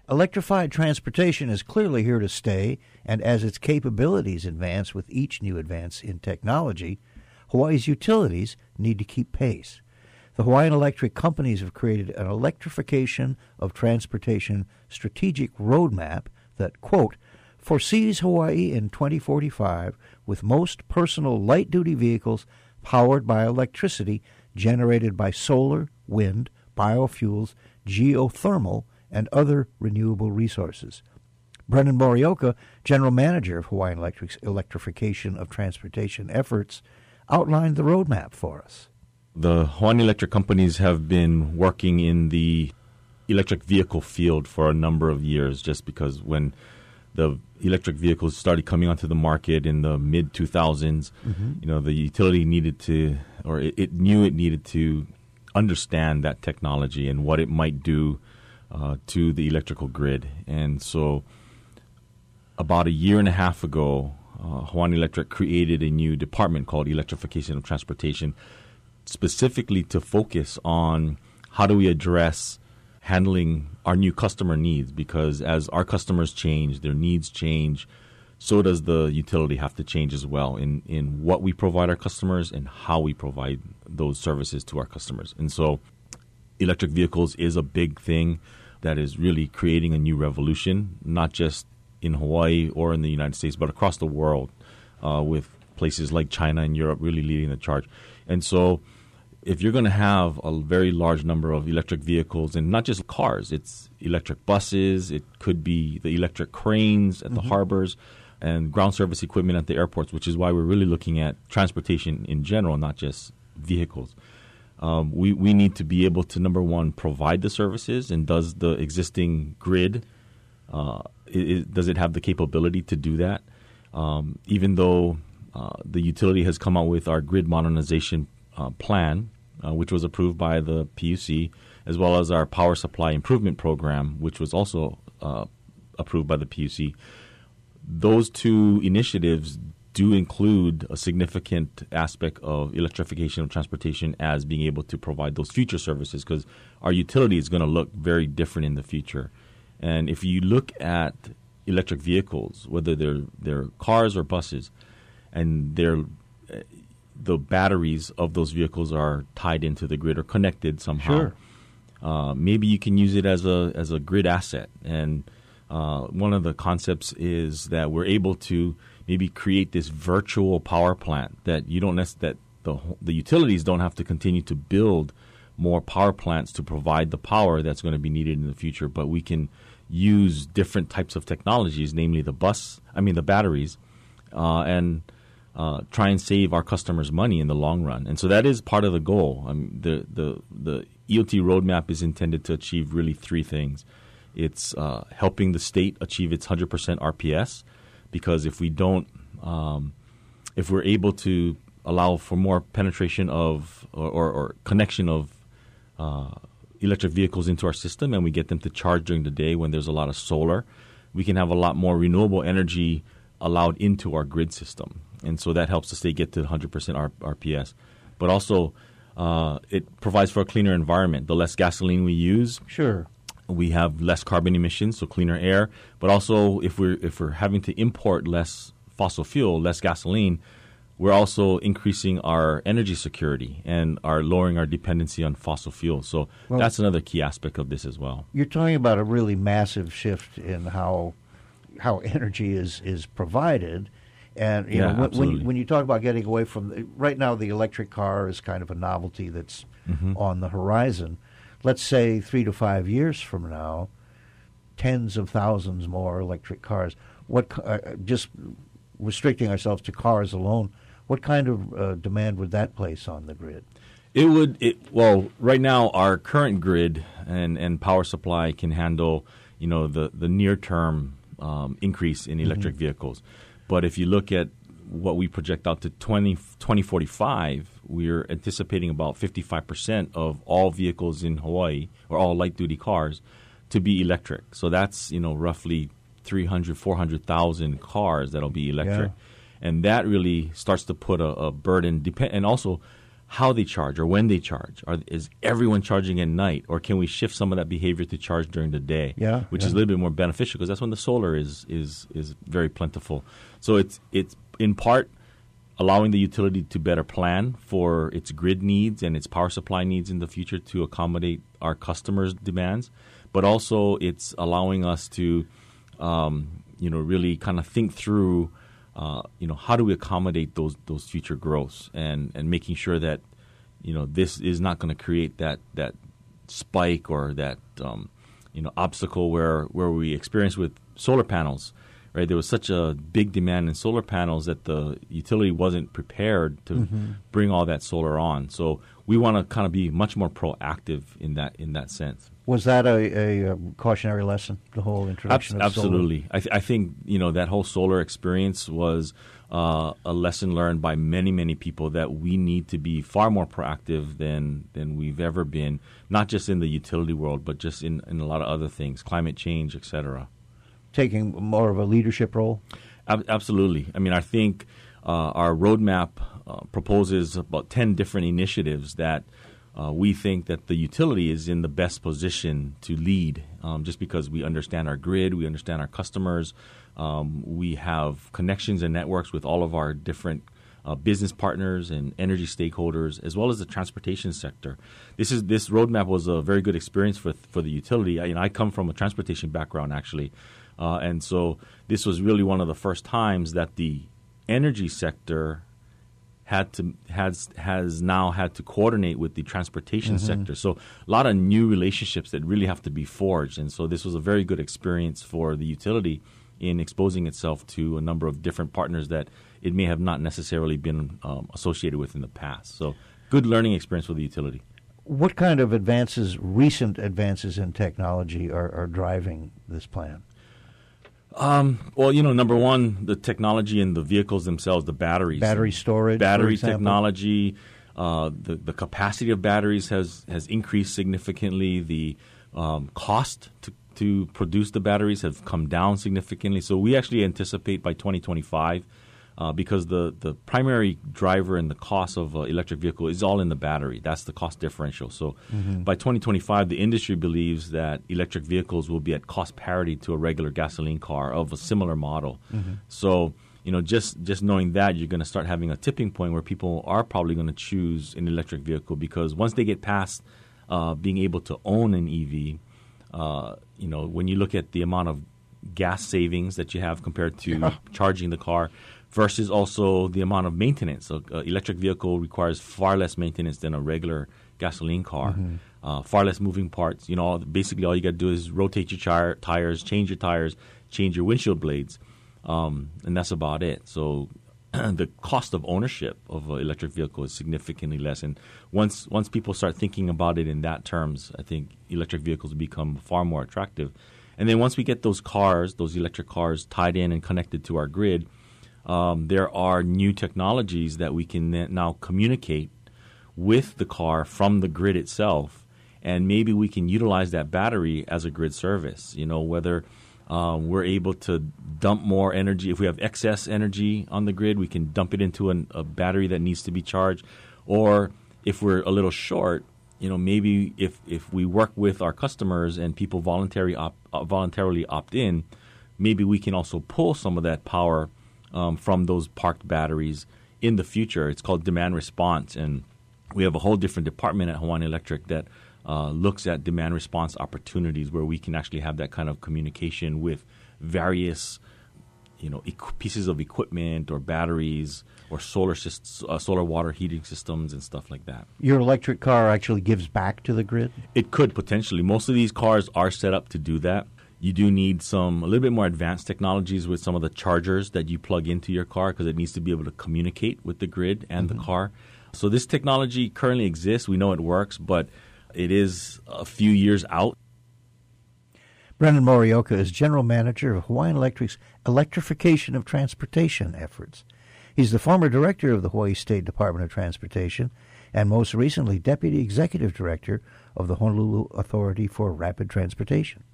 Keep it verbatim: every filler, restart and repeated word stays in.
Electrified transportation is clearly here to stay, and as its capabilities advance with each new advance in technology, Hawaii's utilities need to keep pace. The Hawaiian Electric companies have created an electrification of transportation strategic roadmap that, quote, foresees Hawaii in twenty forty-five with most personal light-duty vehicles powered by electricity generated by solar, wind, biofuels, geothermal, and other renewable resources. Brendan Morioka, General Manager of Hawaiian Electric's electrification of transportation efforts, outlined the roadmap for us. The Hawaiian Electric companies have been working in the electric vehicle field for a number of years, just because when the electric vehicles started coming onto the market in the mid two thousands, mm-hmm. you know, the utility needed to, or it, it knew it needed to understand that technology and what it might do uh, to the electrical grid. And so about a year and a half ago, uh, Hawaiian Electric created a new department called Electrification of Transportation, specifically to focus on how do we address handling our new customer needs, because as our customers change, their needs change, so does the utility have to change as well in, in what we provide our customers and how we provide those services to our customers. And so electric vehicles is a big thing that is really creating a new revolution, not just in Hawaii or in the United States, but across the world, uh, with places like China and Europe really leading the charge. And so if you're going to have a very large number of electric vehicles, and not just cars, it's electric buses, it could be the electric cranes at the mm-hmm. harbors, and ground service equipment at the airports, which is why we're really looking at transportation in general, not just vehicles. Um, we, we need to be able to, number one, provide the services, and does the existing grid, uh, it, does it have the capability to do that? Um, even though uh, the utility has come out with our grid modernization Uh, plan, uh, which was approved by the P U C, as well as our power supply improvement program, which was also uh, approved by the P U C. Those two initiatives do include a significant aspect of electrification of transportation as being able to provide those future services, because our utility is going to look very different in the future. And if you look at electric vehicles, whether they're, they're cars or buses, and they're the batteries of those vehicles are tied into the grid or connected somehow. Sure. Uh, maybe you can use it as a as a grid asset. And uh, one of the concepts is that we're able to maybe create this virtual power plant that you don't nec- that the the utilities don't have to continue to build more power plants to provide the power that's going to be needed in the future. But we can use different types of technologies, namely the bus, I mean the batteries, uh, and Uh, try and save our customers money in the long run. And so that is part of the goal. I mean, the, the, the E O T roadmap is intended to achieve really three things. It's uh, helping the state achieve its one hundred percent R P S, because if we don't, um, if we're able to allow for more penetration of or, or, or connection of uh, electric vehicles into our system, and we get them to charge during the day when there's a lot of solar, we can have a lot more renewable energy allowed into our grid system. And so that helps the state get to one hundred percent R P S. But also, uh, it provides for a cleaner environment. The less gasoline we use, sure, we have less carbon emissions, so cleaner air. But also, if we're if we're having to import less fossil fuel, less gasoline, we're also increasing our energy security and are lowering our dependency on fossil fuels. So well, that's another key aspect of this as well. You're talking about a really massive shift in how how energy is is provided. And you yeah, know, when, when, you, when you talk about getting away from the, right now, the electric car is kind of a novelty that's mm-hmm. on the horizon. Let's say three to five years from now, tens of thousands more electric cars. What uh, just restricting ourselves to cars alone? What kind of uh, demand would that place on the grid? It would. It, well, right now our current grid and, and power supply can handle, you know, the the near term um, increase in electric mm-hmm. vehicles. But if you look at what we project out to twenty forty-five, we're anticipating about fifty-five percent of all vehicles in Hawaii, or all light-duty cars, to be electric. So that's, you know, roughly three hundred, four hundred thousand cars that'll be electric. Yeah. And that really starts to put a, a burden, depend, and also how they charge or when they charge. Are, is everyone charging at night, or can we shift some of that behavior to charge during the day? Yeah, which yeah. is a little bit more beneficial because that's when the solar is is is very plentiful. So it's it's in part allowing the utility to better plan for its grid needs and its power supply needs in the future to accommodate our customers' demands, but also it's allowing us to, um, you know, really kind of think through. Uh, you know, how do we accommodate those those future growths and, and making sure that, you know, this is not going to create that that spike or that, um, you know, obstacle where, where we experienced with solar panels, right? There was such a big demand in solar panels that the utility wasn't prepared to mm-hmm. bring all that solar on. So we want to kind of be much more proactive in that in that sense. Was that a, a, a cautionary lesson, the whole introduction Abs- of solar? Absolutely. I, th- I think, you know, that whole solar experience was uh, a lesson learned by many, many people that we need to be far more proactive than than we've ever been, not just in the utility world, but just in, in a lot of other things, climate change, et cetera. Taking more of a leadership role? Ab- absolutely. I mean, I think uh, our roadmap uh, proposes about ten different initiatives that Uh, we think that the utility is in the best position to lead um, just because we understand our grid, we understand our customers, um, we have connections and networks with all of our different uh, business partners and energy stakeholders, as well as the transportation sector. This is this roadmap was a very good experience for for the utility. I, you know, I come from a transportation background, actually, uh, and so this was really one of the first times that the energy sector had to has has now had to coordinate with the transportation mm-hmm. sector. So a lot of new relationships that really have to be forged. And so this was a very good experience for the utility in exposing itself to a number of different partners that it may have not necessarily been um, associated with in the past. So good learning experience for the utility. What kind of advances, recent advances in technology are, are driving this plan? Um, well, you know, number one, the technology in the vehicles themselves, the batteries. Battery storage, Battery for example. technology. Uh, the, the capacity of batteries has, has increased significantly. The um, cost to, to produce the batteries have come down significantly. So we actually anticipate by twenty twenty-five, uh, because the, the primary driver in the cost of an electric vehicle is all in the battery. That's the cost differential. So mm-hmm. by twenty twenty-five, the industry believes that electric vehicles will be at cost parity to a regular gasoline car of a similar model. Mm-hmm. So, you know, just, just knowing that, you're going to start having a tipping point where people are probably going to choose an electric vehicle because once they get past uh, being able to own an E V, uh, you know, when you look at the amount of gas savings that you have compared to yeah. charging the car, versus also the amount of maintenance. So uh, electric vehicle requires far less maintenance than a regular gasoline car, mm-hmm. uh, far less moving parts. You know, basically all you got to do is rotate your char- tires, change your tires, change your windshield blades, um, and that's about it. So the cost of ownership of an electric vehicle is significantly less. And once once people start thinking about it in that terms, I think electric vehicles become far more attractive. And then once we get those cars, those electric cars tied in and connected to our grid, Um, there are new technologies that we can now communicate with the car from the grid itself, and maybe we can utilize that battery as a grid service. You know, whether um, we're able to dump more energy. If we have excess energy on the grid, we can dump it into an, a battery that needs to be charged. Or if we're a little short, you know, maybe if, if we work with our customers and people voluntary op, uh, voluntarily opt in, maybe we can also pull some of that power Um, from those parked batteries in the future. It's called demand response, and we have a whole different department at Hawaiian Electric that uh, looks at demand response opportunities where we can actually have that kind of communication with various, you know, equ- pieces of equipment or batteries or solar syst- uh, solar water heating systems and stuff like that. Your electric car actually gives back to the grid? It could potentially. Most of these cars are set up to do that. You do need some a little bit more advanced technologies with some of the chargers that you plug into your car because it needs to be able to communicate with the grid and mm-hmm. the car. So this technology currently exists. We know it works, but it is a few years out. Brendan Morioka is General Manager of Hawaiian Electric's electrification of transportation efforts. He's the former director of the Hawaii State Department of Transportation and most recently Deputy Executive Director of the Honolulu Authority for Rapid Transportation.